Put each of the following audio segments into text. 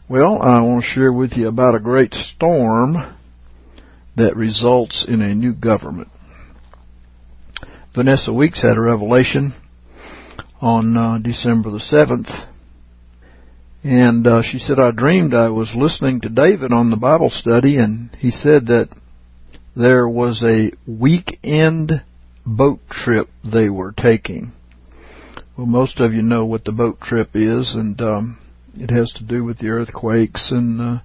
Well, I want to share with you about a great storm that results in a new government. Vanessa Weeks had a revelation on December the 7th, and she said, I dreamed I was listening to David on the Bible study, and he said that there was a weekend boat trip they were taking. Well, most of you know what the boat trip is, and it has to do with the earthquakes and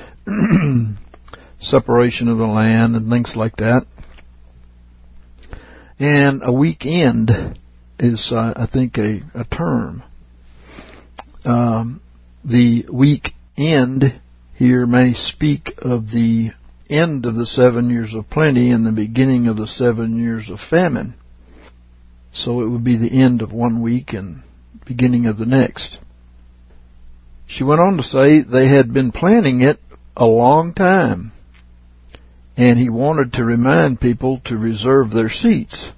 separation of the land and things like that. And a weekend is, I think, a term. The weekend here may speak of the end of the 7 years of plenty and the beginning of the 7 years of famine. So it would be the end of 1 week and beginning of the next. She went on to say they had been planning it a long time, and he wanted to remind people to reserve their seats.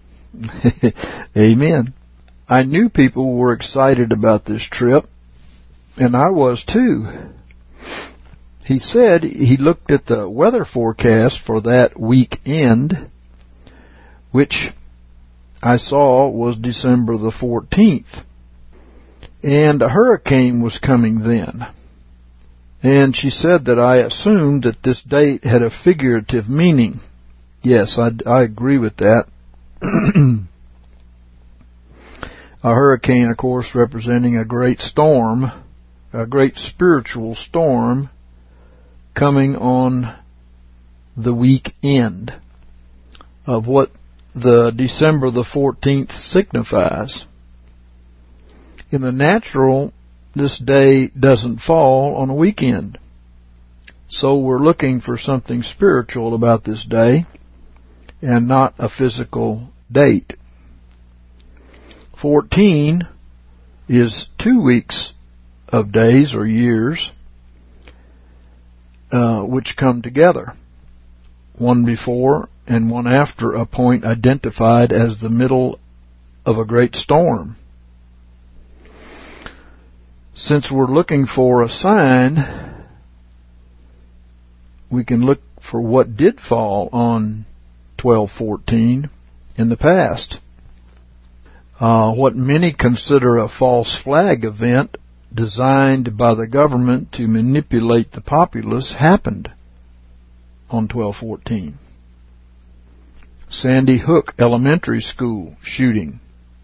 Amen. I knew people were excited about this trip, and I was too. He said he looked at the weather forecast for that weekend, which I saw was December the 14th. And a hurricane was coming then. And she said that I assumed that this date had a figurative meaning. Yes, I agree with that. A hurricane, of course, representing a great storm, a great spiritual storm coming on the weekend of what the December the 14th signifies. In the natural, this day doesn't fall on a weekend. So we're looking for something spiritual about this day and not a physical date. 14 is 2 weeks of days or years which come together. One before and one after a point identified as the middle of a great storm. Since we're looking for a sign, we can look for what did fall on 12/14 in the past. What many consider a false flag event designed by the government to manipulate the populace happened on 12/14. Sandy Hook Elementary School shooting.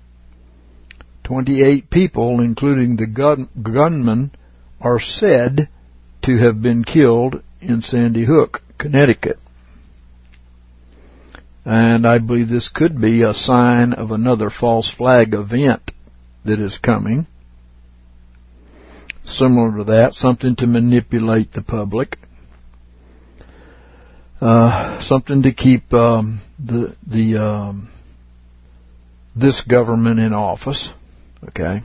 28 people, including the gunman, are said to have been killed in Sandy Hook, Connecticut. And I believe this could be a sign of another false flag event that is coming. Similar to that, something to manipulate the public. Something to keep this government in office. Okay.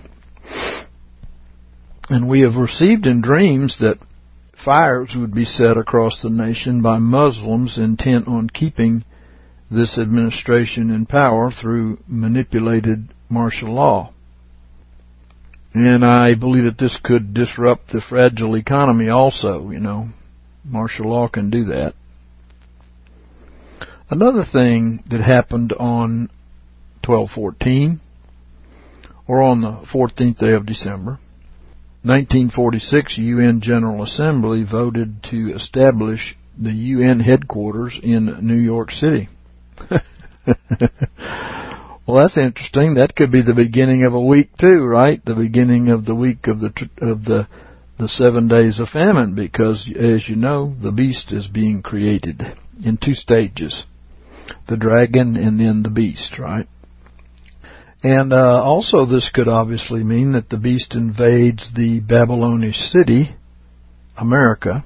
And we have received in dreams that fires would be set across the nation by Muslims intent on keeping this administration in power through manipulated martial law. And I believe that this could disrupt the fragile economy also, Martial law can do that. Another thing that happened on 12/14, or on the 14th day of December, 1946 UN General Assembly voted to establish the UN headquarters in New York City. Well, that's interesting. That could be the beginning of a week too, right? The beginning of the week of the 7 days of famine, because as you know, the beast is being created in 2 stages. The dragon and then the beast, right? And also this could obviously mean that the beast invades the Babylonish city, America,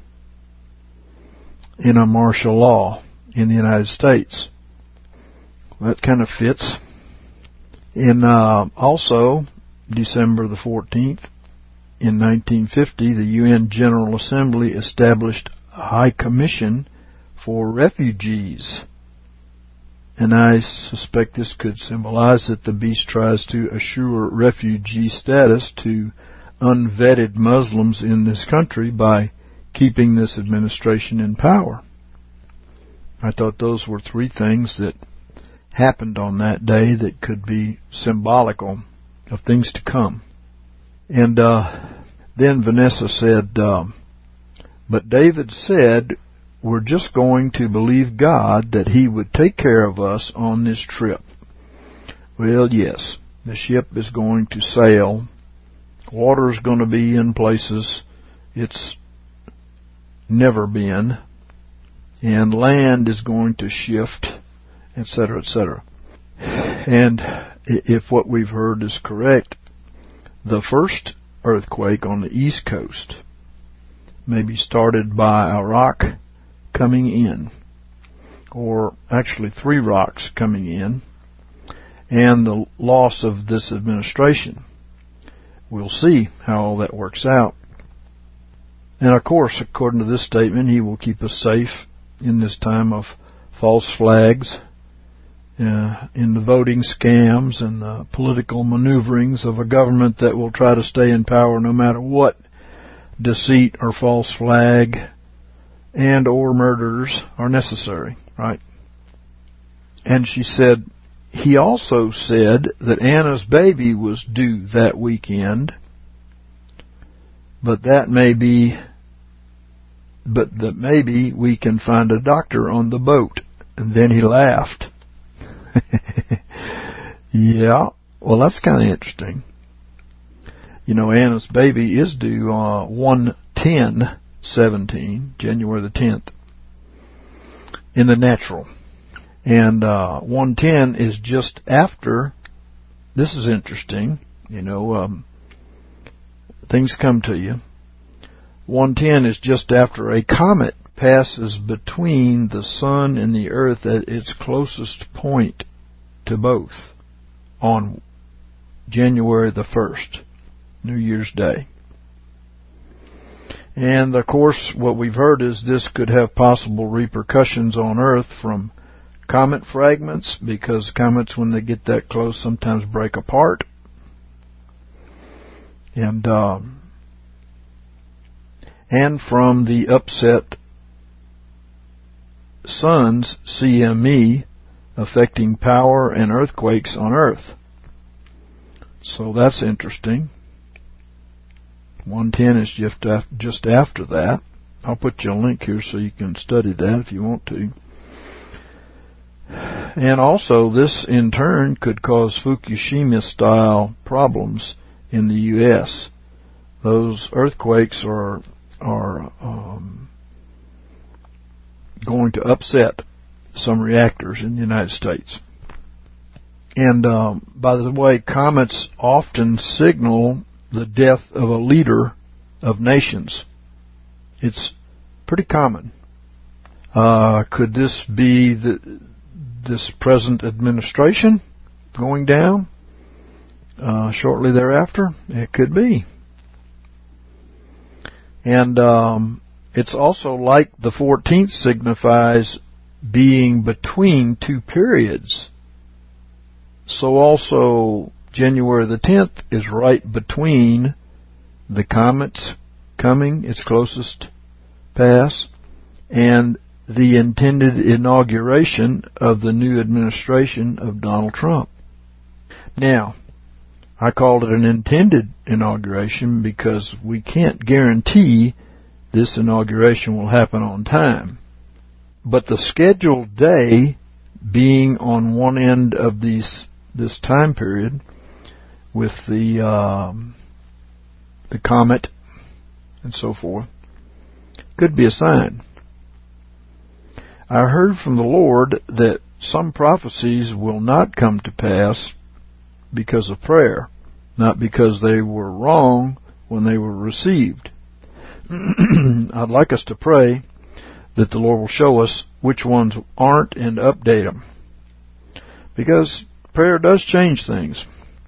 in a martial law in the United States. That kind of fits. In also December the 14th, in 1950, the UN General Assembly established a High Commission for Refugees. And I suspect this could symbolize that the beast tries to assure refugee status to unvetted Muslims in this country by keeping this administration in power. I thought those were three things that happened on that day that could be symbolical of things to come. And then Vanessa said, but David said, we're just going to believe God that He would take care of us on this trip. Well, yes, the ship is going to sail. Water's going to be in places it's never been. And land is going to shift, etc., etc. And if what we've heard is correct, the first earthquake on the East Coast may be started by a rock coming in, or actually 3 rocks coming in, and the loss of this administration. We'll see how all that works out. And of course, according to this statement, He will keep us safe in this time of false flags, in the voting scams and the political maneuverings of a government that will try to stay in power no matter what deceit or false flag and or murders are necessary, right? And she said, he also said that Anna's baby was due that weekend, but that maybe we can find a doctor on the boat. And then he laughed. Yeah, well, that's kind of interesting. You know, Anna's baby is due 1/10/17, January the 10th, in the natural. And 1/10 is just after, this is interesting, you know, things come to you. 1/10 is just after a comet passes between the sun and the earth at its closest point to both on January the 1st, New Year's Day. And of course, what we've heard is this could have possible repercussions on Earth from comet fragments, because comets, when they get that close, sometimes break apart. And from the upset sun's CME affecting power and earthquakes on Earth. So that's interesting. 1/10 is just after that. I'll put you a link here so you can study that if you want to. And also, this in turn could cause Fukushima-style problems in the U.S. Those earthquakes are going to upset some reactors in the United States. And by the way, comets often signal the death of a leader of nations. It's pretty common. Could this be this present administration going down shortly thereafter? It could be. And it's also like the 14th signifies being between two periods. So also January the 10th is right between the comet's coming, its closest pass, and the intended inauguration of the new administration of Donald Trump. Now, I called it an intended inauguration because we can't guarantee this inauguration will happen on time. But the scheduled day being on one end of this time period with the comet and so forth could be a sign. I heard from the Lord that some prophecies will not come to pass because of prayer, not because they were wrong when they were received. I'd like us to pray that the Lord will show us which ones aren't and update them. Because prayer does change things.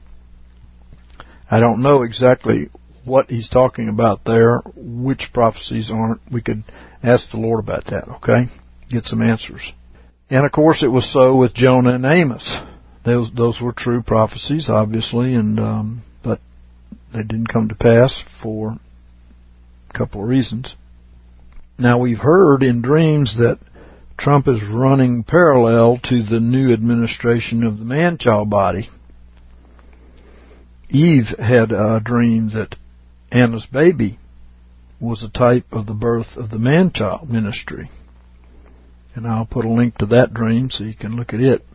I don't know exactly what he's talking about there, which prophecies aren't. We could ask the Lord about that, okay? Get some answers. And of course it was so with Jonah and Amos. Those were true prophecies, obviously, and but they didn't come to pass for a couple of reasons. Now, we've heard in dreams that Trump is running parallel to the new administration of the man-child body. Eve had a dream that Anna's baby was a type of the birth of the man-child ministry. And I'll put a link to that dream so you can look at it.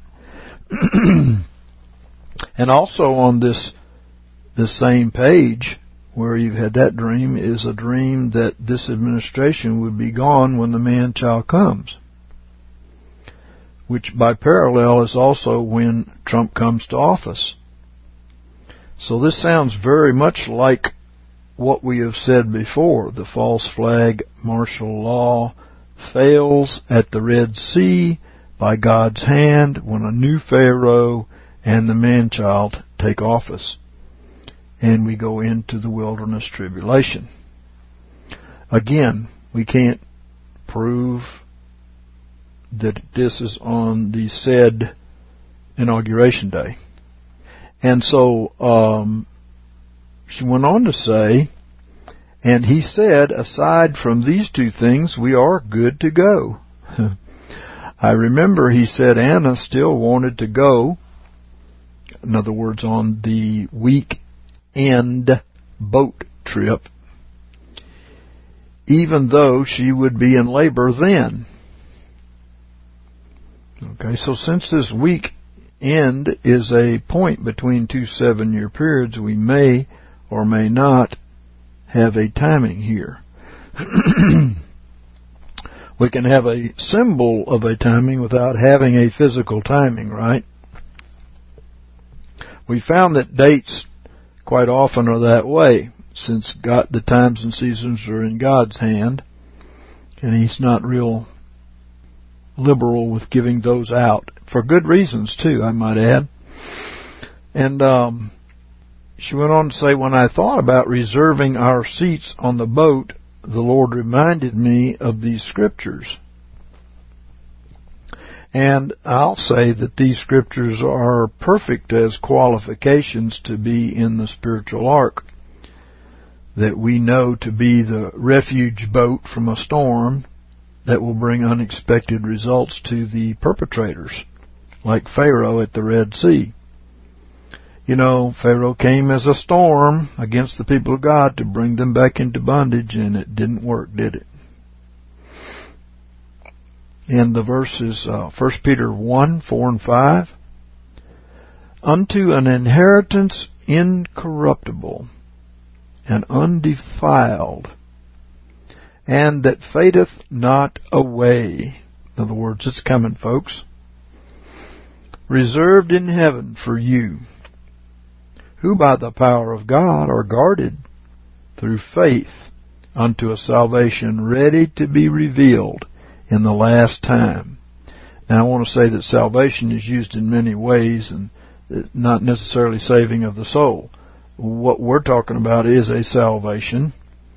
And also on this same page where you've had that dream is a dream that this administration would be gone when the man-child comes, which by parallel is also when Trump comes to office. So this sounds very much like what we have said before. The false flag martial law fails at the Red Sea by God's hand when a new Pharaoh and the man-child take office, and we go into the wilderness tribulation. Again, we can't prove that this is on the said inauguration day. And so she went on to say, and he said, aside from these two things, we are good to go. I remember he said Anna still wanted to go, in other words, on the weekend boat trip, even though she would be in labor then. Okay, so since this weekend is a point between two 7-year periods, we may or may not have a timing here. We can have a symbol of a timing without having a physical timing, right? We found that dates quite often are that way, since the times and seasons are in God's hand, and He's not real liberal with giving those out, for good reasons too, I might add. And she went on to say, when I thought about reserving our seats on the boat, the Lord reminded me of these scriptures. And I'll say that these scriptures are perfect as qualifications to be in the spiritual ark, that we know to be the refuge boat from a storm that will bring unexpected results to the perpetrators, like Pharaoh at the Red Sea. You know, Pharaoh came as a storm against the people of God to bring them back into bondage, and it didn't work, did it? And the verse is 1 Peter 1, 4 and 5. Unto an inheritance incorruptible and undefiled, and that fadeth not away. In other words, it's coming, folks. Reserved in heaven for you, who by the power of God are guarded through faith unto a salvation ready to be revealed in the last time. Now, I want to say that salvation is used in many ways, and not necessarily saving of the soul. What we're talking about is a salvation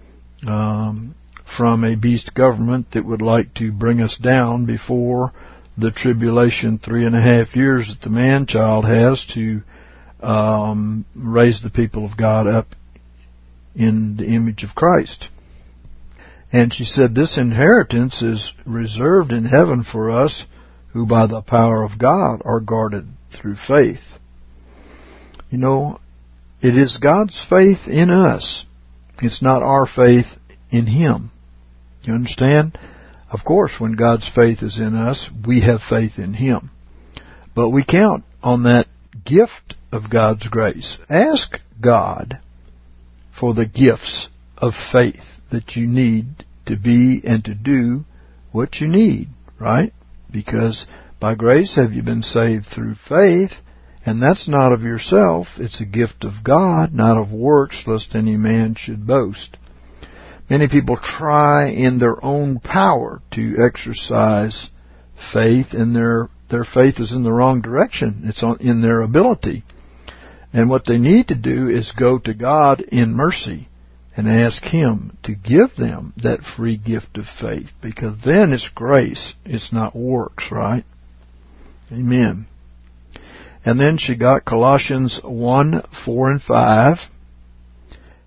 from a beast government that would like to bring us down before the tribulation 3.5 years that the man-child has to raise the people of God up in the image of Christ. And she said, this inheritance is reserved in heaven for us who by the power of God are guarded through faith. You know, it is God's faith in us. It's not our faith in Him. You understand? Of course, when God's faith is in us, we have faith in Him. But we count on that gift of God's grace. Ask God for the gifts of faith that you need to be and to do what you need, right? Because by grace have you been saved through faith, and that's not of yourself. It's a gift of God, not of works, lest any man should boast. Many people try in their own power to exercise faith, and their faith is in the wrong direction. It's in their ability. And what they need to do is go to God in mercy and ask Him to give them that free gift of faith, because then it's grace, it's not works, right? Amen. And then she got Colossians 1, 4 and 5.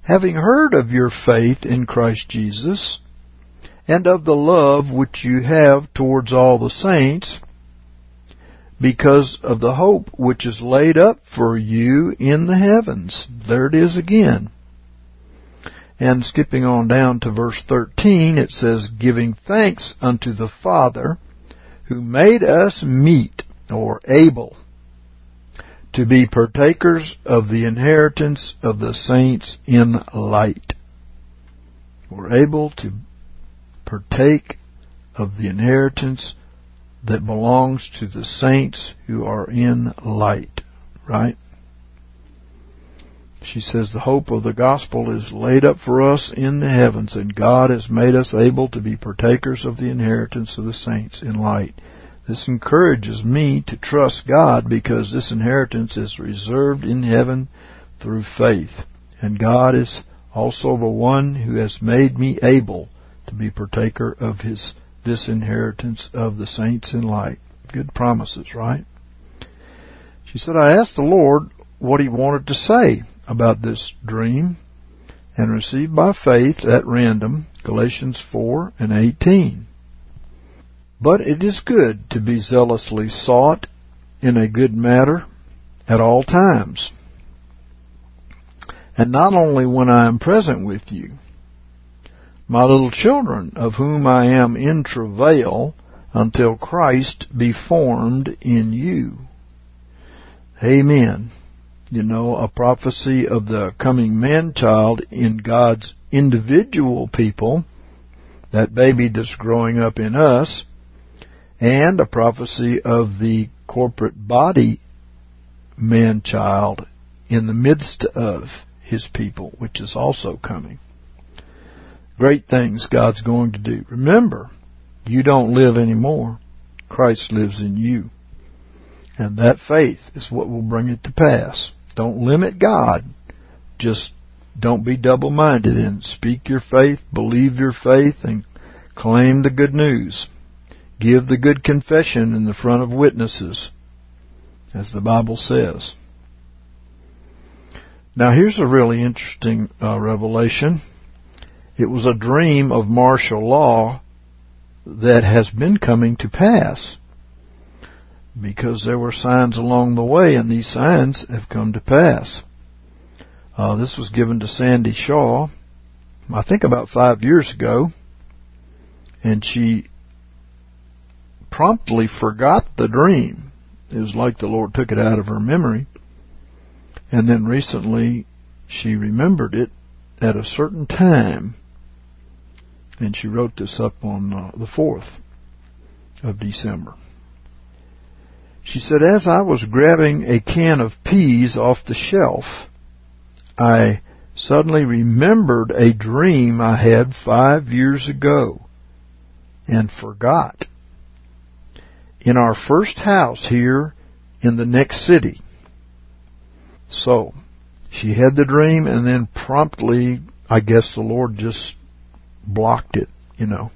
having heard of your faith in Christ Jesus, and of the love which you have towards all the saints, because of the hope which is laid up for you in the heavens. There it is again. And skipping on down to verse 13, it says, giving thanks unto the Father, who made us meet, or able, to be partakers of the inheritance of the saints in light. We're able to partake of the inheritance that belongs to the saints who are in light, right? She says the hope of the gospel is laid up for us in the heavens, and God has made us able to be partakers of the inheritance of the saints in light. This encourages me to trust God, because this inheritance is reserved in heaven through faith. And God is also the one who has made me able to be partaker of this inheritance of the saints in light. Good promises, right? She said, I asked the Lord what He wanted to say about this dream, and received by faith at random Galatians 4 and 18. But it is good to be zealously sought in a good matter at all times, and not only when I am present with you. My little children, of whom I am in travail, until Christ be formed in you. Amen. You know, a prophecy of the coming man-child in God's individual people, that baby that's growing up in us, and a prophecy of the corporate body man-child in the midst of His people, which is also coming. Great things God's going to do. Remember, you don't live anymore. Christ lives in you. And that faith is what will bring it to pass. Don't limit God. Just don't be double-minded, and speak your faith, believe your faith, and claim the good news. Give the good confession in the front of witnesses, as the Bible says. Now here's a really interesting revelation. It was a dream of martial law that has been coming to pass, because there were signs along the way, and these signs have come to pass. This was given to Sandy Shaw, I think about 5 years ago, and she promptly forgot the dream. It was like the Lord took it out of her memory, and then recently she remembered it at a certain time, and she wrote this up on the 4th of December. She said, as I was grabbing a can of peas off the shelf, I suddenly remembered a dream I had 5 years ago and forgot. In our first house here in the next city. So, she had the dream, and then promptly, I guess the Lord just blocked it, you know.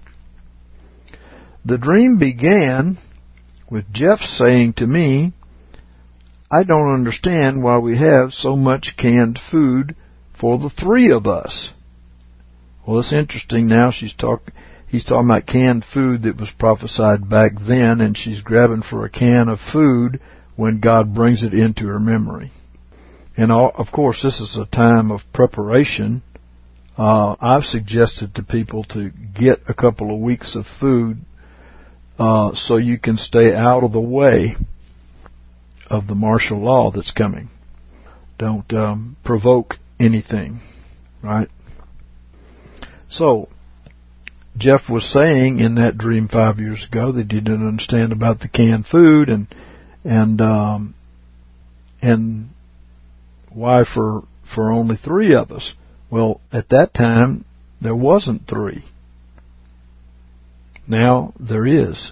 The dream began with Jeff saying to me, I don't understand why we have so much canned food for the 3 of us. Well, it's interesting now. He's talking about canned food that was prophesied back then, and she's grabbing for a can of food when God brings it into her memory. And of course, this is a time of preparation. I've suggested to people to get a couple of weeks of food so you can stay out of the way of the martial law that's coming. Don't provoke anything, right? So, Jeff was saying in that dream 5 years ago that he didn't understand about the canned food and why for only 3 of us. Well, at that time there wasn't 3. Now there is.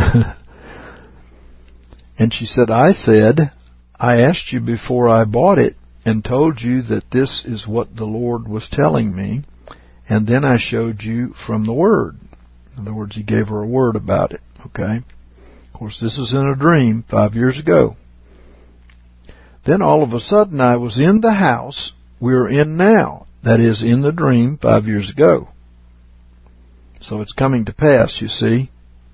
And she said, I asked you before I bought it and told you that this is what the Lord was telling me, and then I showed you from the Word. In other words, He gave her a word about it. Okay? Of course, this is in a dream 5 years ago. Then all of a sudden I was in the house we're in now, That is, in the dream 5 years ago. So it's coming to pass, you see.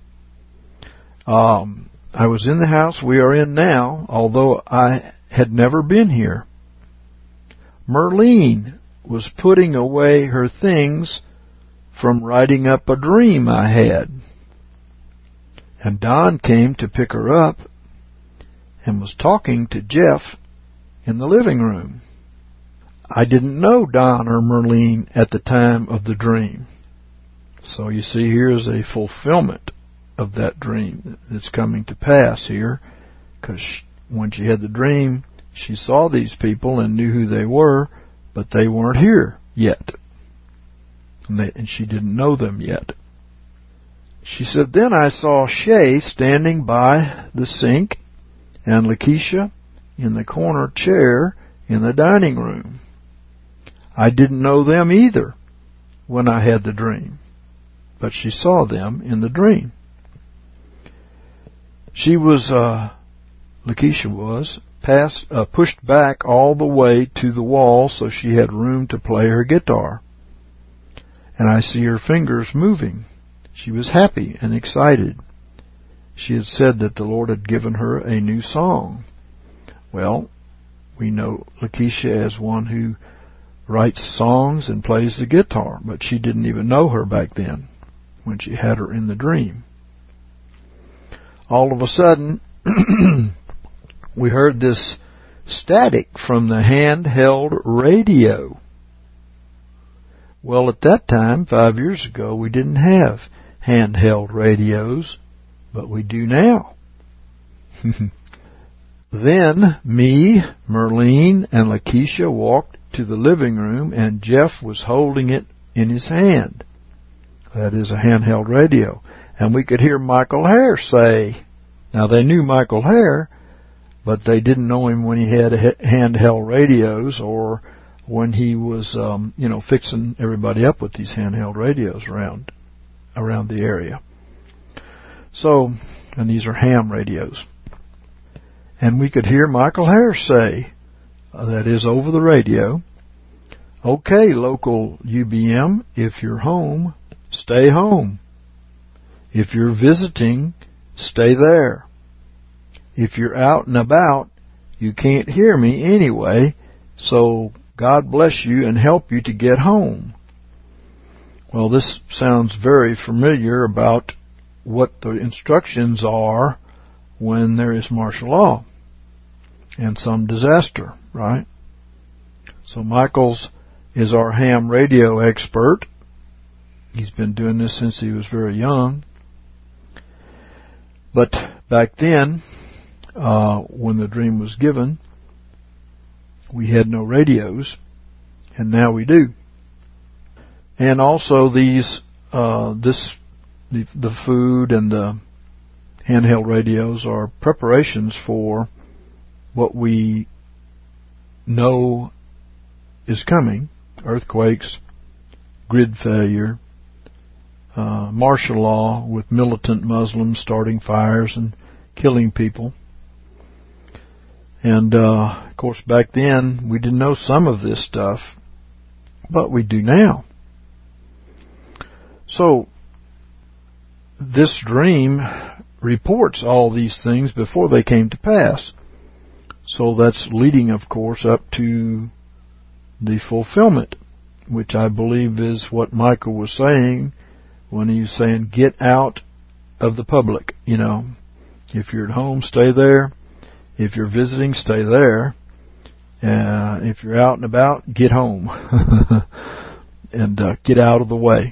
I was in the house we are in now, although I had never been here. Merline was putting away her things from writing up a dream I had. And Don came to pick her up and was talking to Jeff in the living room. I didn't know Don or Merline at the time of the dream. So you see, here's a fulfillment of that dream that's coming to pass here, because when she had the dream, she saw these people and knew who they were, but they weren't here yet. And she didn't know them yet. She said, then I saw Shay standing by the sink and Lakeisha in the corner chair in the dining room. I didn't know them either when I had the dream, but she saw them in the dream. She was, Lakeisha was, pushed back all the way to the wall so she had room to play her guitar. And I see her fingers moving. She was happy and excited. She had said that the Lord had given her a new song. Well, we know Lakeisha as one who writes songs and plays the guitar, but she didn't even know her back then when she had her in the dream. All of a sudden, we heard this static from the handheld radio. Well, at that time, 5 years ago, we didn't have handheld radios, but we do now. Then me, Merline, and Lakeisha walked to the living room, and Jeff was holding it in his hand. That is a handheld radio. And we could hear Michael Hare say, now they knew Michael Hare, but they didn't know him when he had handheld radios or when he was, fixing everybody up with these handheld radios around the area. So, and these are ham radios. And we could hear Michael Hare say, that is over the radio, okay, local UBM, if you're home, stay home. If you're visiting, stay there. If you're out and about, you can't hear me anyway, so God bless you and help you to get home. Well, this sounds very familiar about what the instructions are when there is martial law and some disaster, right? So Michael's is our ham radio expert. He's been doing this since he was very young. But back then, when the dream was given, we had no radios, and now we do. And also the food and the handheld radios are preparations for what we know is coming: earthquakes, grid failure, martial law with militant Muslims starting fires and killing people. And, of course, back then we didn't know some of this stuff, but we do now. So, this dream reports all these things before they came to pass. So that's leading, of course, up to the fulfillment, which I believe is what Michael was saying when he was saying, get out of the public, If you're at home, stay there. If you're visiting, stay there. If you're out and about, get home. And get out of the way.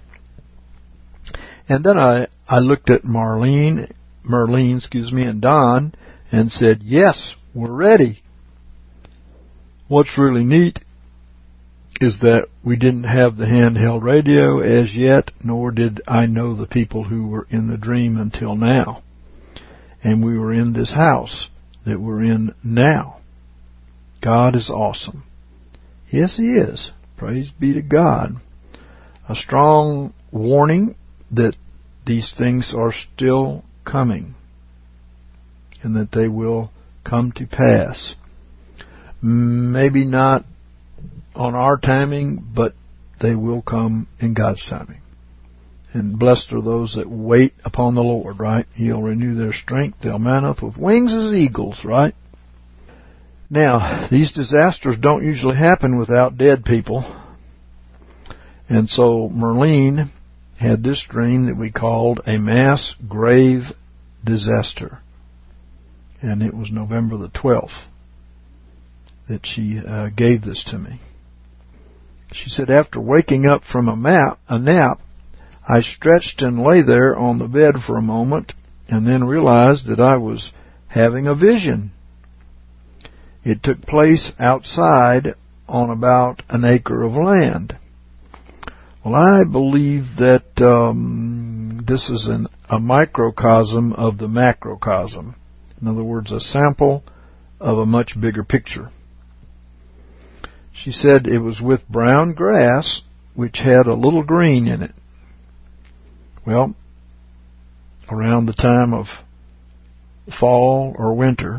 And then I looked at Merline, and Don, and said, yes, we're ready. What's really neat is that we didn't have the handheld radio as yet, nor did I know the people who were in the dream until now. And we were in this house that we're in now. God is awesome. Yes, He is. Praise be to God. A strong warning that these things are still coming and that they will come to pass. Maybe not on our timing, but they will come in God's timing. And blessed are those that wait upon the Lord, right? He'll renew their strength. They'll mount up with wings as eagles, right? Now, these disasters don't usually happen without dead people. And so Merlene had this dream that we called a mass grave disaster. And it was November the 12th that she gave this to me. She said, after waking up from a nap, I stretched and lay there on the bed for a moment and then realized that I was having a vision. It took place outside on about an acre of land. Well, I believe that this is a microcosm of the macrocosm. In other words, a sample of a much bigger picture. She said it was with brown grass, which had a little green in it. Well, around the time of fall or winter,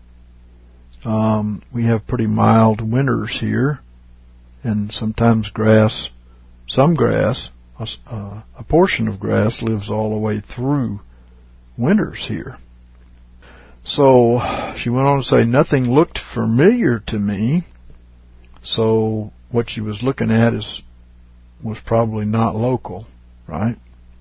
we have pretty mild winters here, and sometimes some grass, a portion of grass lives all the way through winters here. So she went on to say, nothing looked familiar to me, so what she was looking at was probably not local, right?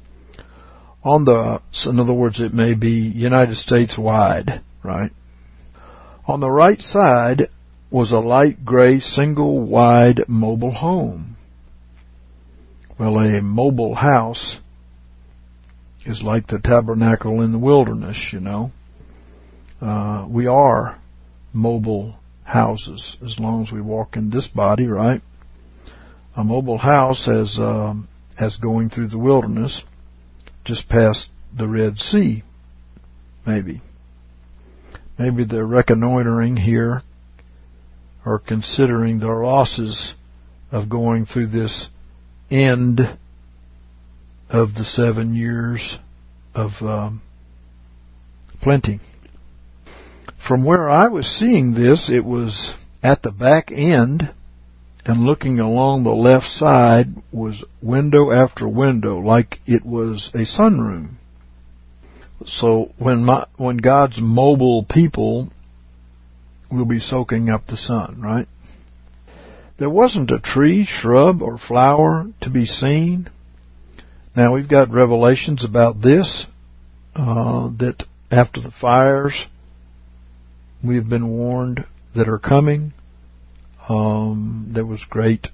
So in other words, it may be United States wide, right? On the right side was a light gray single wide mobile home. Well, a mobile house is like the tabernacle in the wilderness, you know. We are mobile houses as long as we walk in this body, right? A mobile house as going through the wilderness, just past the Red Sea, maybe. Maybe they're reconnoitering here or considering their losses of going through this end of the 7 years of plenty. From where I was seeing this, it was at the back end, and looking along the left side was window after window, like it was a sunroom. So when God's mobile people will be soaking up the sun, right? There wasn't a tree, shrub, or flower to be seen. Now we've got revelations about this, that after the fires we've been warned that are coming. There was great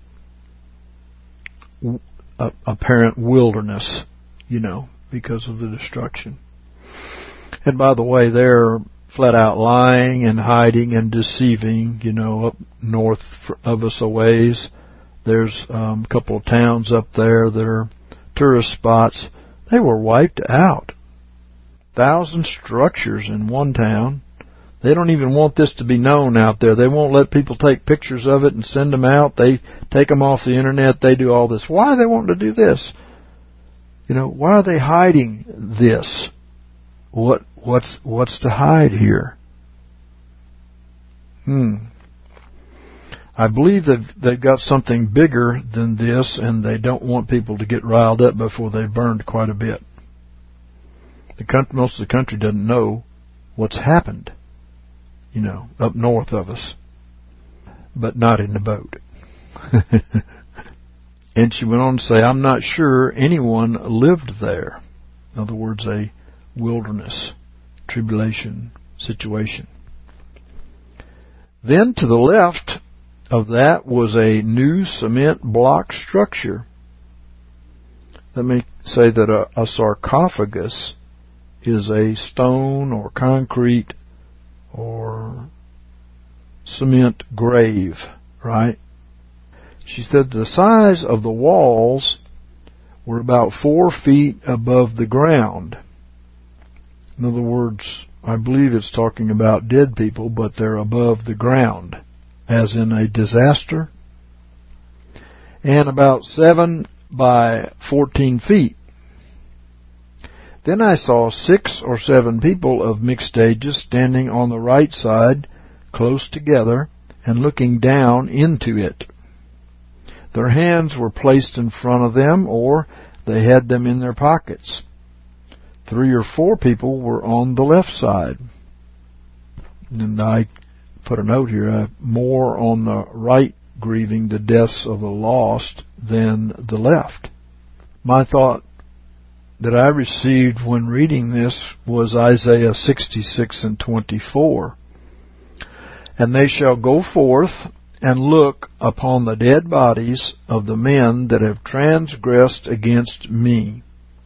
apparent wilderness, you know, because of the destruction. And by the way, they're flat out lying and hiding and deceiving, you know, up north of us a ways. There's a couple of towns up there that are tourist spots. They were wiped out. 1,000 structures in one town. They don't even want this to be known out there. They won't let people take pictures of it and send them out. They take them off the internet. They do all this. Why are they wanting to do this? You know, why are they hiding this? What's to hide here? I believe they've got something bigger than this, and they don't want people to get riled up before they've burned quite a bit. Most of the country doesn't know what's happened, you know, up north of us, but not in the boat. And she went on to say, I'm not sure anyone lived there. In other words, a wilderness, tribulation situation. Then to the left of that was a new cement block structure. Let me say that a sarcophagus is a stone or concrete or cement grave, right? She said the size of the walls were about 4 feet above the ground. In other words, I believe it's talking about dead people, but they're above the ground, as in a disaster. And about 7 by 14 feet. Then I saw 6 or 7 people of mixed ages standing on the right side, close together, and looking down into it. Their hands were placed in front of them, or they had them in their pockets. 3 or 4 people were on the left side. And I put a note here, more on the right grieving the deaths of the lost than the left. My thought that I received when reading this was Isaiah 66:24. And they shall go forth and look upon the dead bodies of the men that have transgressed against me.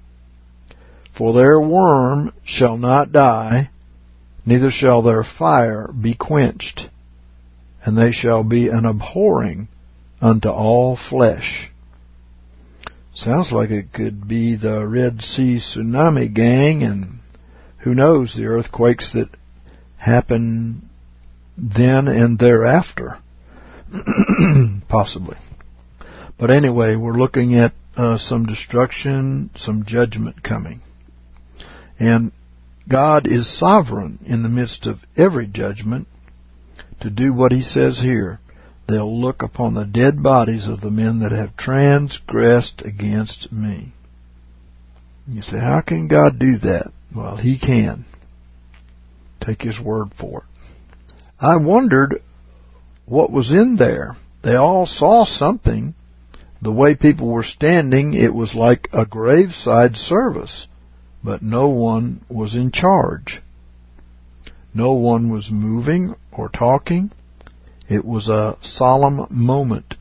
For their worm shall not die, neither shall their fire be quenched, and they shall be an abhorring unto all flesh. Sounds like it could be the Red Sea tsunami gang, and who knows, the earthquakes that happen then and thereafter. Possibly. But anyway, we're looking at some destruction, some judgment coming. And God is sovereign in the midst of every judgment to do what He says here. They'll look upon the dead bodies of the men that have transgressed against me. You say, how can God do that? Well, He can. Take His word for it. I wondered what was in there. They all saw something. The way people were standing, it was like a graveside service, but no one was in charge. No one was moving or talking. It was a solemn moment.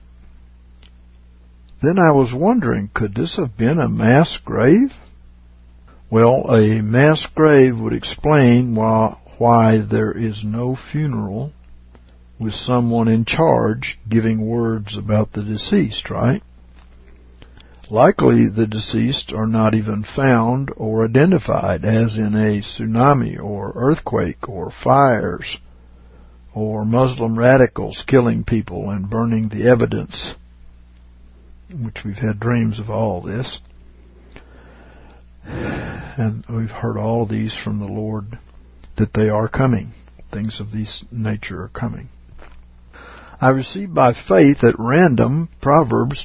Then I was wondering, could this have been a mass grave? Well, a mass grave would explain why there is no funeral with someone in charge giving words about the deceased, right? Likely the deceased are not even found or identified, as in a tsunami or earthquake or fires or Muslim radicals killing people and burning the evidence, which we've had dreams of all this. And we've heard all of these from the Lord, that they are coming. Things of this nature are coming. I received by faith at random Proverbs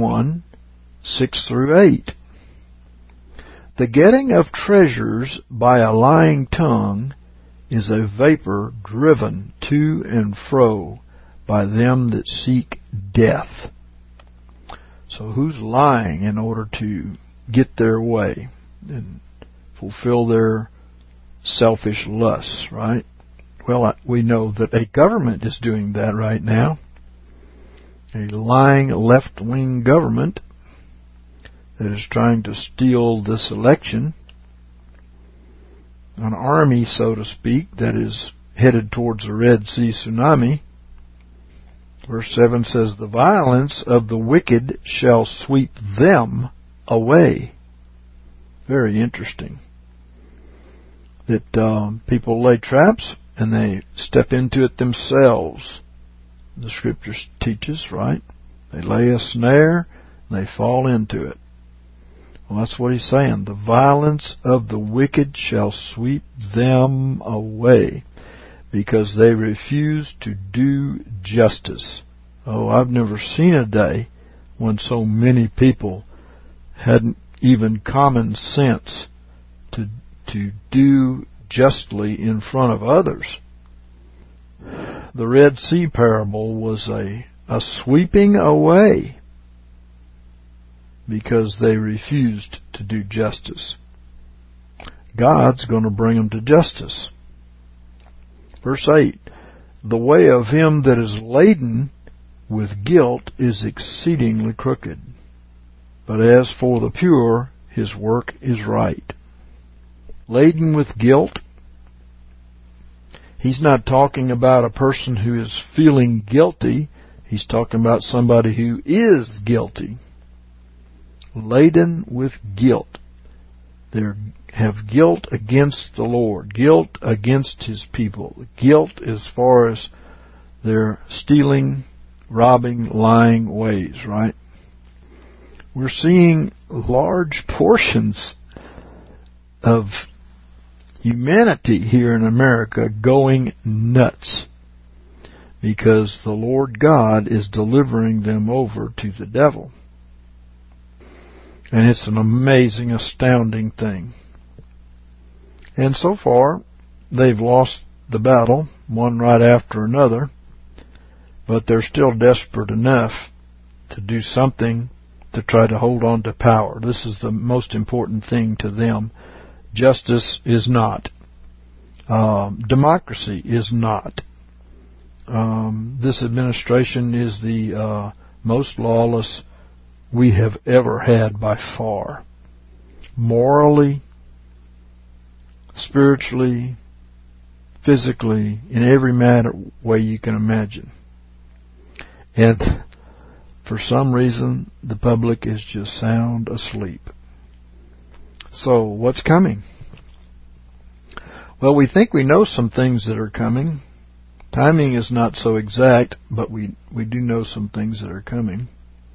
21:6-8. The getting of treasures by a lying tongue is a vapor driven to and fro by them that seek death. So who's lying in order to get their way and fulfill their selfish lusts, right? Well, we know that a government is doing that right now. A lying left-wing government that is trying to steal this election. An army, so to speak, that is headed towards the Red Sea tsunami. Verse 7 says, the violence of the wicked shall sweep them away. Very interesting. That people lay traps and they step into it themselves. The Scripture teaches, right? They lay a snare and they fall into it. Well, that's what he's saying. The violence of the wicked shall sweep them away, because they refuse to do justice. Oh, I've never seen a day when so many people hadn't even common sense to do justly in front of others. The Red Sea parable was a sweeping away, because they refused to do justice. God's going to bring them to justice. Verse 8, the way of him that is laden with guilt is exceedingly crooked, but as for the pure, his work is right. Laden with guilt, he's not talking about a person who is feeling guilty. He's talking about somebody who is guilty. Laden with guilt. They have guilt against the Lord, guilt against His people, guilt as far as their stealing, robbing, lying ways, right? We're seeing large portions of humanity here in America going nuts, because the Lord God is delivering them over to the devil. And it's an amazing, astounding thing. And so far, they've lost the battle, one right after another, but they're still desperate enough to do something to try to hold on to power. This is the most important thing to them. Justice is not. Democracy is not. This administration is the most lawless we have ever had by far. Morally, spiritually, physically, in every way you can imagine. And for some reason, the public is just sound asleep. So, what's coming? Well, we think we know some things that are coming. Timing is not so exact, but we do know some things that are coming.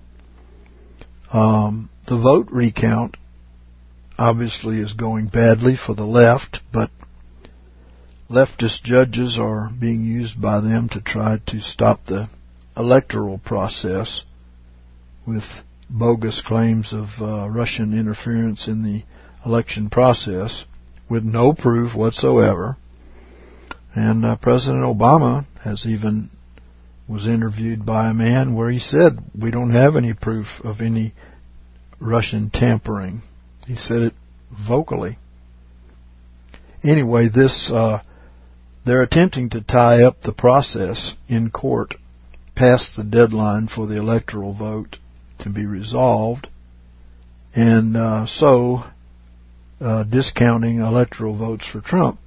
The vote recount obviously is going badly for the left, but leftist judges are being used by them to try to stop the electoral process with bogus claims of Russian interference in the election process with no proof whatsoever. And President Obama was interviewed by a man where he said, we don't have any proof of any Russian tampering. He said it vocally. Anyway, they're attempting to tie up the process in court past the deadline for the electoral vote to be resolved, and discounting electoral votes for Trump.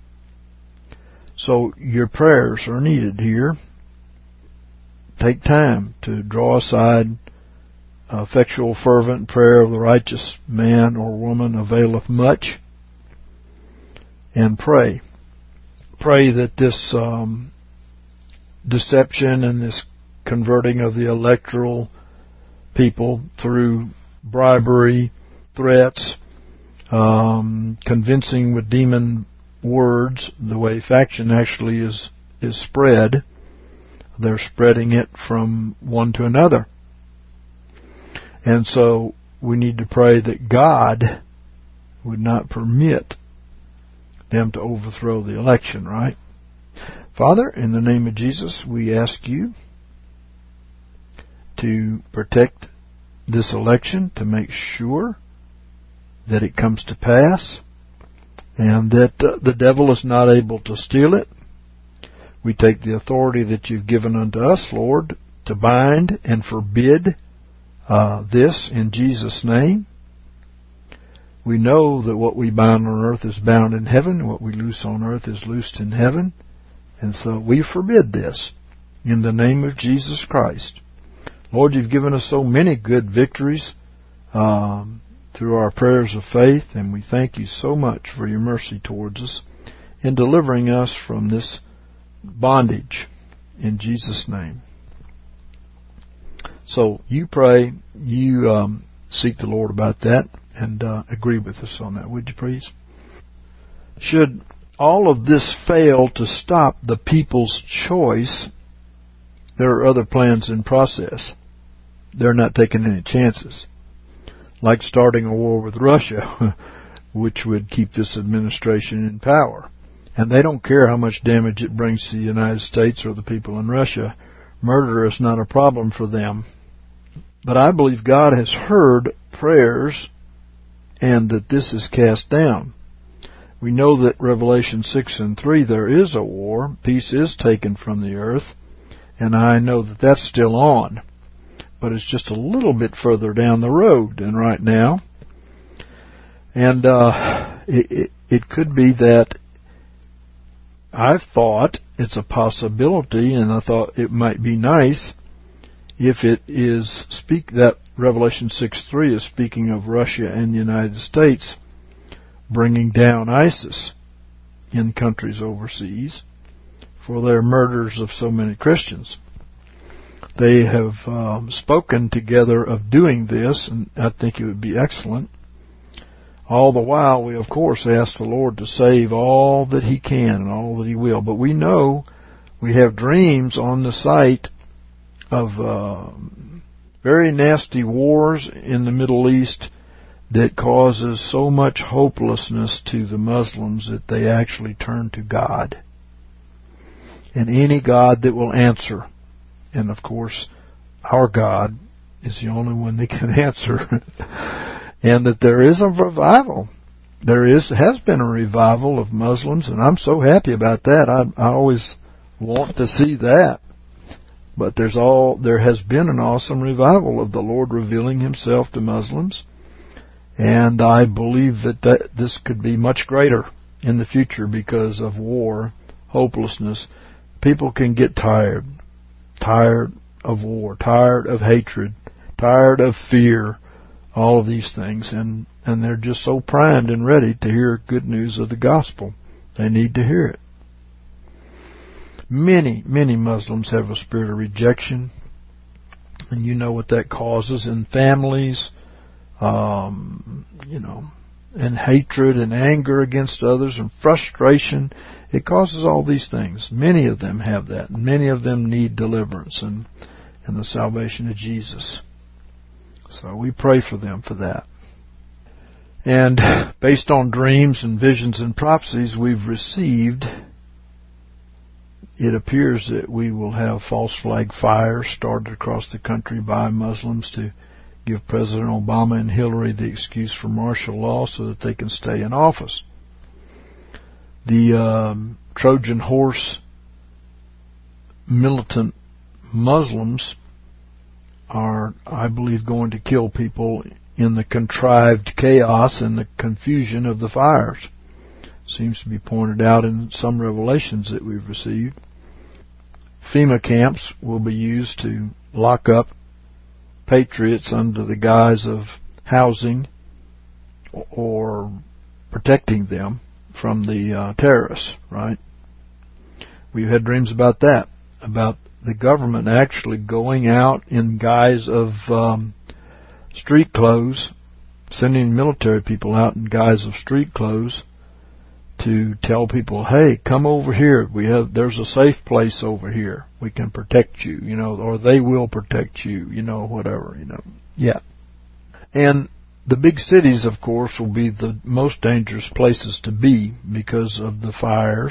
So your prayers are needed here. Take time to draw aside effectual fervent prayer of the righteous man or woman availeth much, and pray. Pray that this deception and this converting of the electoral people through bribery, threats, convincing with demon words, the way faction actually is spread. They're spreading it from one to another. And so we need to pray that God would not permit them to overthrow the election, right? Father, in the name of Jesus, we ask you to protect this election, to make sure that it comes to pass, and that the devil is not able to steal it. We take the authority that you've given unto us, Lord, to bind and forbid this in Jesus' name. We know that what we bind on earth is bound in heaven, what we loose on earth is loosed in heaven, and so we forbid this in the name of Jesus Christ. Lord, you've given us so many good victories through our prayers of faith, and we thank you so much for your mercy towards us in delivering us from this bondage in Jesus' name. So you pray, you seek the Lord about that, and agree with us on that, would you please? Should all of this fail to stop the people's choice, there are other plans in process. They're not taking any chances, like starting a war with Russia, which would keep this administration in power. And they don't care how much damage it brings to the United States or the people in Russia. Murder is not a problem for them. But I believe God has heard prayers and that this is cast down. We know that Revelation 6 and 3, there is a war. Peace is taken from the earth. And I know that that's still on. But it's just a little bit further down the road than right now. And it could be that I've thought it's a possibility, and I thought it might be nice if it is that Revelation 6:3 is speaking of Russia and the United States bringing down ISIS in countries overseas for their murders of so many Christians. They have spoken together of doing this, and I think it would be excellent. All the while, we of course ask the Lord to save all that He can and all that He will. But we know We have dreams on the site of very nasty wars in the Middle East that causes so much hopelessness to the Muslims that they actually turn to God. And any God that will answer. And of course, our God is the only one that can answer. And that there is a revival. Has been a revival of Muslims, and I'm so happy about that. I always want to see that. But there has been an awesome revival of the Lord revealing Himself to Muslims. And I believe that this could be much greater in the future because of war, hopelessness. People can get tired of war, tired of hatred, tired of fear, all of these things, and they're just so primed and ready to hear good news of the gospel. They need to hear it. Many Muslims have a spirit of rejection, and you know what that causes in families, and hatred and anger against others and frustration. It causes all these things. Many of them have that, and many of them need deliverance and the salvation of Jesus. So we pray for them for that. And based on dreams and visions and prophecies we've received, it appears that we will have false flag fires started across the country by Muslims to give President Obama and Hillary the excuse for martial law so that they can stay in office. The Trojan horse militant Muslims are, I believe, going to kill people in the contrived chaos and the confusion of the fires. Seems to be pointed out in some revelations that we've received. FEMA camps will be used to lock up patriots under the guise of housing or protecting them from the terrorists, right? We've had dreams about that, about the government actually going out in guise of street clothes, sending military people out in guise of street clothes to tell people, hey, come over here. There's a safe place over here. We can protect you, or they will protect you, whatever, Yeah. And the big cities, of course, will be the most dangerous places to be because of the fires.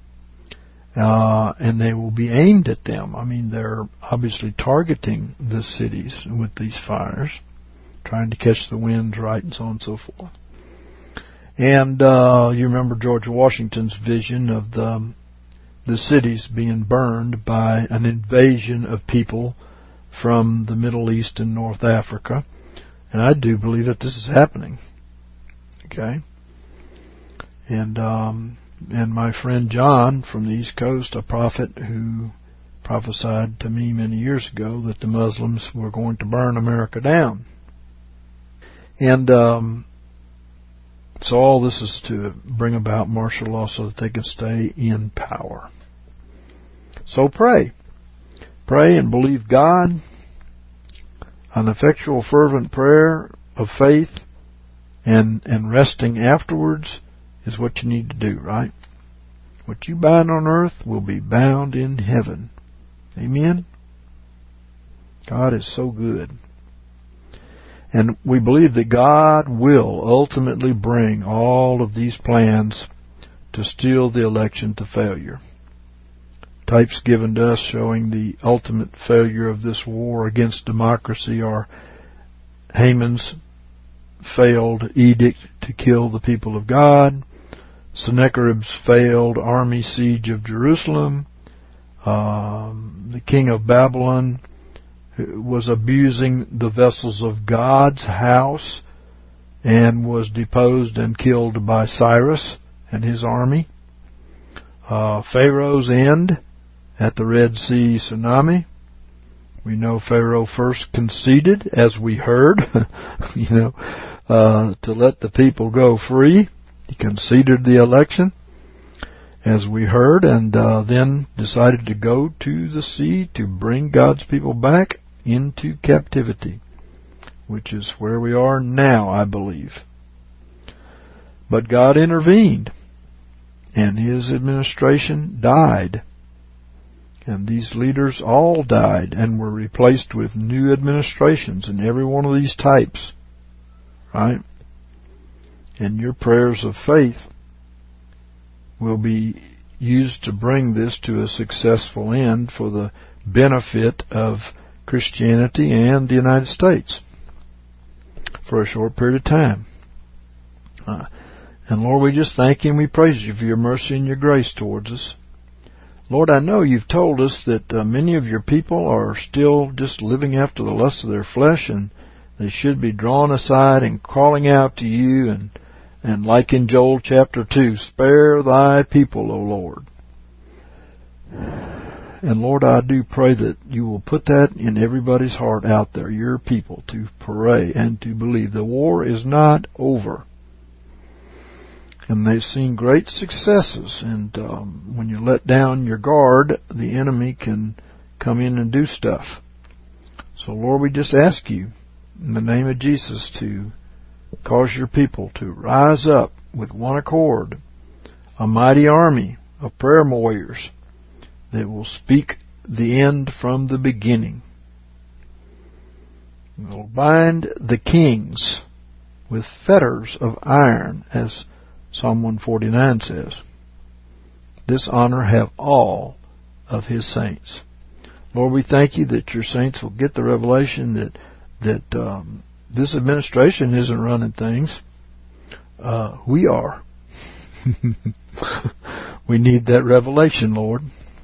And they will be aimed at them. I mean, they're obviously targeting the cities with these fires, trying to catch the winds, right, and so on and so forth. And you remember George Washington's vision of the cities being burned by an invasion of people from the Middle East and North Africa. And I do believe that this is happening. Okay? And my friend John from the East Coast, a prophet who prophesied to me many years ago that the Muslims were going to burn America down. And so all this is to bring about martial law so that they can stay in power. So pray. Pray and believe God. An effectual fervent prayer of faith and resting afterwards is what you need to do, right? What you bind on earth will be bound in heaven. Amen? God is so good. And we believe that God will ultimately bring all of these plans to steal the election to failure. Types given to us showing the ultimate failure of this war against democracy are Haman's failed edict to kill the people of God, Sennacherib's failed army siege of Jerusalem, the king of Babylon was abusing the vessels of God's house and was deposed and killed by Cyrus and his army. Pharaoh's end at the Red Sea tsunami. We know Pharaoh first conceded, as we heard, to let the people go free. He conceded the election, as we heard, and then decided to go to the sea to bring God's people back into captivity, which is where we are now, I believe. But God intervened, and his administration died. And these leaders all died and were replaced with new administrations in every one of these types. Right? And your prayers of faith will be used to bring this to a successful end for the benefit of Christianity and the United States for a short period of time. And Lord, we just thank you and we praise you for your mercy and your grace towards us. Lord, I know you've told us that many of your people are still just living after the lusts of their flesh, and they should be drawn aside and calling out to you, and like in Joel chapter 2, spare thy people, O Lord. And Lord, I do pray that you will put that in everybody's heart out there, your people, to pray and to believe. The war is not over. And they've seen great successes. And when you let down your guard, the enemy can come in and do stuff. So, Lord, we just ask you, in the name of Jesus, to cause your people to rise up with one accord, a mighty army of prayer warriors that will speak the end from the beginning. We'll bind the kings with fetters of iron, as Psalm 149 says. This honor have all of his saints. Lord, we thank you that your saints will get the revelation that this administration isn't running things. We are. We need that revelation, Lord.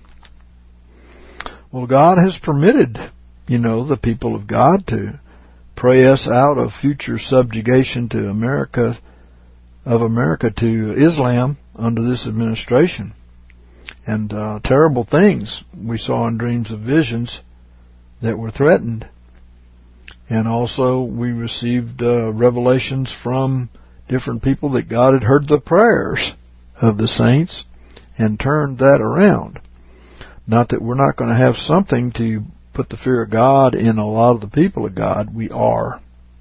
Well, God has permitted, the people of God to pray us out of future subjugation to America to Islam under this administration. And terrible things we saw in dreams and visions that were threatened. And also we received revelations from different people that God had heard the prayers of the saints and turned that around. Not that we're not going to have something to put the fear of God in a lot of the people of God. We are.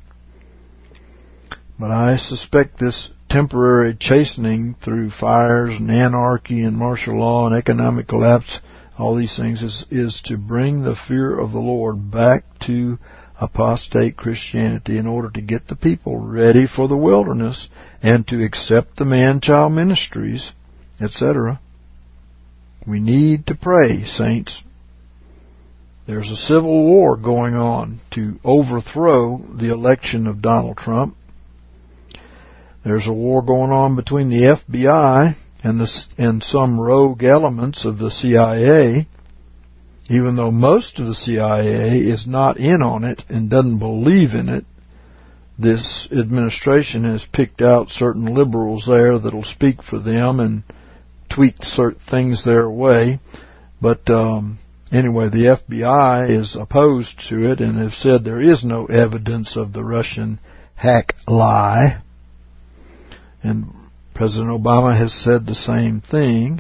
But I suspect this temporary chastening through fires and anarchy and martial law and economic collapse, all these things, is to bring the fear of the Lord back to apostate Christianity in order to get the people ready for the wilderness and to accept the man-child ministries, etc. We need to pray, saints. There's a civil war going on to overthrow the election of Donald Trump. There's a war going on between the FBI and some rogue elements of the CIA, even though most of the CIA is not in on it and doesn't believe in it. This administration has picked out certain liberals there that'll speak for them and tweak certain things their way. But anyway, the FBI is opposed to it and have said there is no evidence of the Russian hack lie. And President Obama has said the same thing.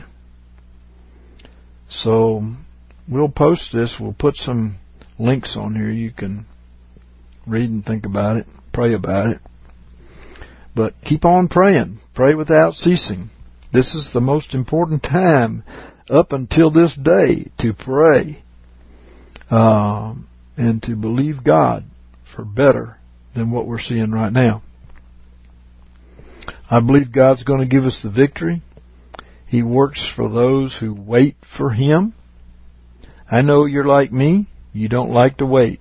So we'll post this. We'll put some links on here. You can read and think about it, pray about it. But keep on praying. Pray without ceasing. This is the most important time up until this day to pray and to believe God for better than what we're seeing right now. I believe God's going to give us the victory. He works for those who wait for Him. I know you're like me. You don't like to wait.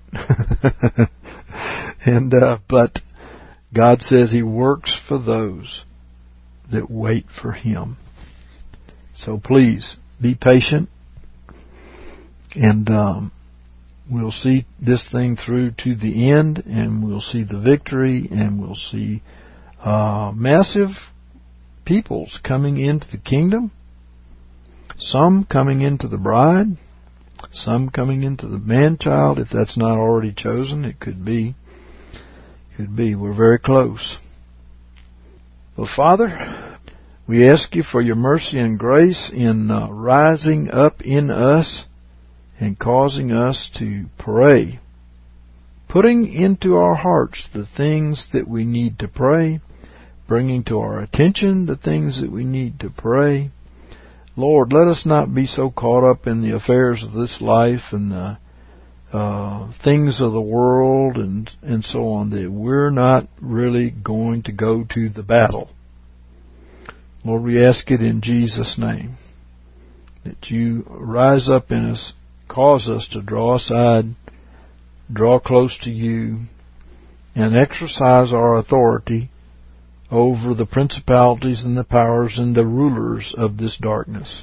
But God says He works for those that wait for Him. So please, be patient. And we'll see this thing through to the end. And we'll see the victory. And we'll see massive peoples coming into the kingdom. Some coming into the bride. Some coming into the man-child. If that's not already chosen, it could be. Could be. We're very close. Well, Father, we ask you for your mercy and grace in rising up in us and causing us to pray. Putting into our hearts the things that we need to pray. Bringing to our attention the things that we need to pray. Lord, let us not be so caught up in the affairs of this life and the things of the world and so on that we're not really going to go to the battle. Lord, we ask it in Jesus' name, that you rise up in us, cause us to draw aside, draw close to you, and exercise our authority over the principalities and the powers and the rulers of this darkness.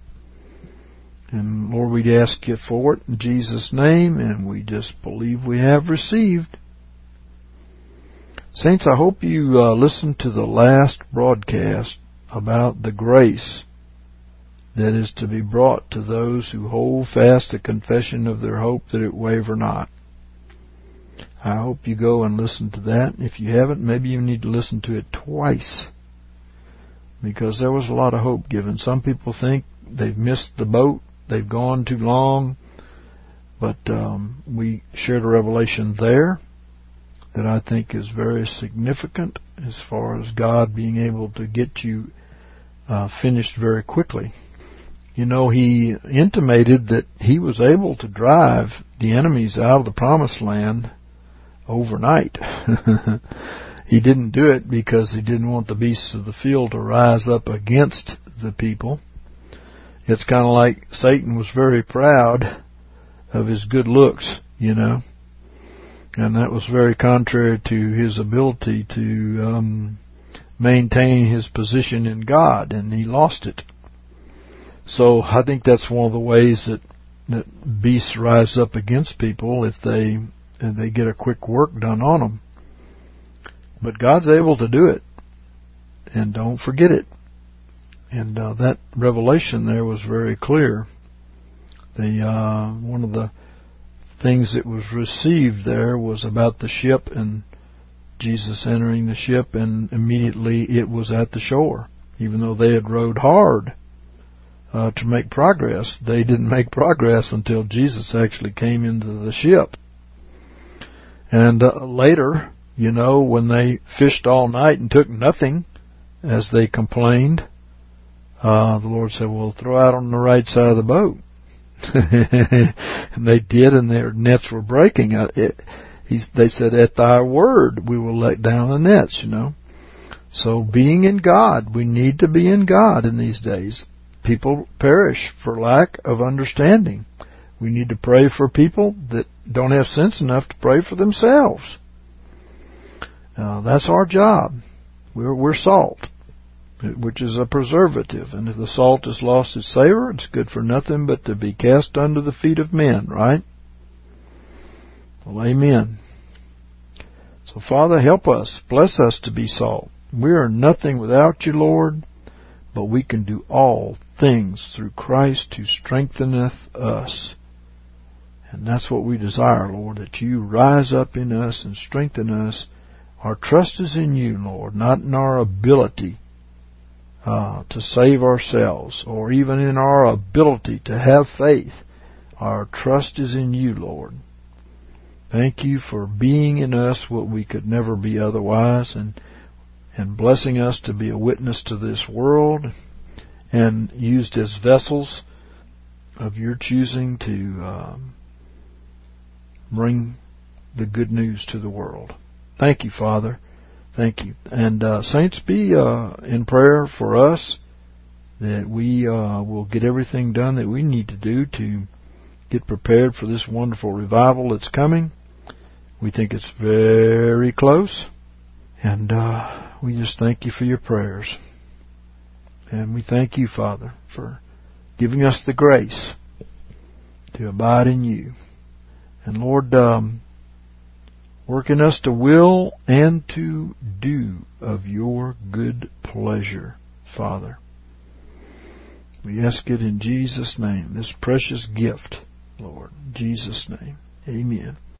And Lord, we'd ask you for it in Jesus' name, and we just believe we have received. Saints, I hope you listened to the last broadcast about the grace that is to be brought to those who hold fast the confession of their hope, that it waver not. I hope you go and listen to that. If you haven't, maybe you need to listen to it twice, because there was a lot of hope given. Some people think they've missed the boat, they've gone too long, but we shared a revelation there that I think is very significant as far as God being able to get you finished very quickly. You know, he intimated that he was able to drive the enemies out of the promised land overnight. He didn't do it because he didn't want the beasts of the field to rise up against the people. It's kind of like Satan was very proud of his good looks, you know, and that was very contrary to his ability to maintain his position in God, and he lost it. So I think that's one of the ways that beasts rise up against people, if they get a quick work done on them. But God's able to do it, and don't forget it. And that revelation there was very clear. One of the things that was received there was about the ship and Jesus entering the ship, and immediately it was at the shore. Even though they had rowed hard to make progress, they didn't make progress until Jesus actually came into the ship. And later, you know, when they fished all night and took nothing, as they complained, the Lord said, well, throw out on the right side of the boat. And they did, and their nets were breaking. They said, at thy word we will let down the nets, you know. So being in God, we need to be in God in these days. People perish for lack of understanding. We need to pray for people that don't have sense enough to pray for themselves. That's our job. We're salt, which is a preservative. And if the salt has lost its savor, it's good for nothing but to be cast under the feet of men, right? Well, amen. So, Father, help us. Bless us to be salt. We are nothing without you, Lord, but we can do all things through Christ who strengtheneth us. And that's what we desire, Lord, that you rise up in us and strengthen us. Our trust is in you, Lord, not in our ability to save ourselves, or even in our ability to have faith. Our trust is in you, Lord. Thank you for being in us what we could never be otherwise, and blessing us to be a witness to this world, and used as vessels of your choosing to bring the good news to the world. Thank you, Father. Thank you. And saints, be in prayer for us, that we will get everything done that we need to do to get prepared for this wonderful revival that's coming. We think it's very close, and we just thank you for your prayers. And we thank you, Father, for giving us the grace to abide in you. And Lord, work in us to will and to do of your good pleasure, Father. We ask it in Jesus' name, this precious gift, Lord. In Jesus' name, amen.